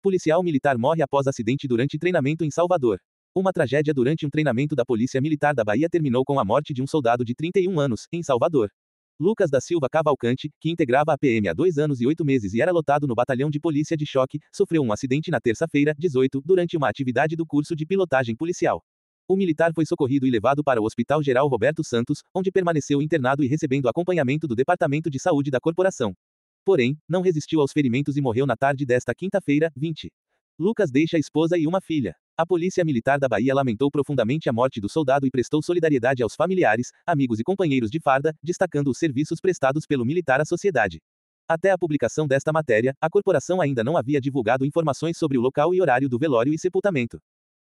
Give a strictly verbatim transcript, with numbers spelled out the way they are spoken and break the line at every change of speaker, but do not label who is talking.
Policial militar morre após acidente durante treinamento em Salvador. Uma tragédia durante um treinamento da Polícia Militar da Bahia terminou com a morte de um soldado de trinta e um anos, em Salvador. Lucas da Silva Cavalcante, que integrava a P M há dois anos e oito meses e era lotado no Batalhão de Polícia de Choque, sofreu um acidente na terça-feira, dezoito, durante uma atividade do curso de pilotagem policial. O militar foi socorrido e levado para o Hospital Geral Roberto Santos, onde permaneceu internado e recebendo acompanhamento do Departamento de Saúde da corporação. Porém, não resistiu aos ferimentos e morreu na tarde desta quinta-feira, vinte. Lucas deixa a esposa e uma filha. A Polícia Militar da Bahia lamentou profundamente a morte do soldado e prestou solidariedade aos familiares, amigos e companheiros de farda, destacando os serviços prestados pelo militar à sociedade. Até a publicação desta matéria, a corporação ainda não havia divulgado informações sobre o local e horário do velório e sepultamento.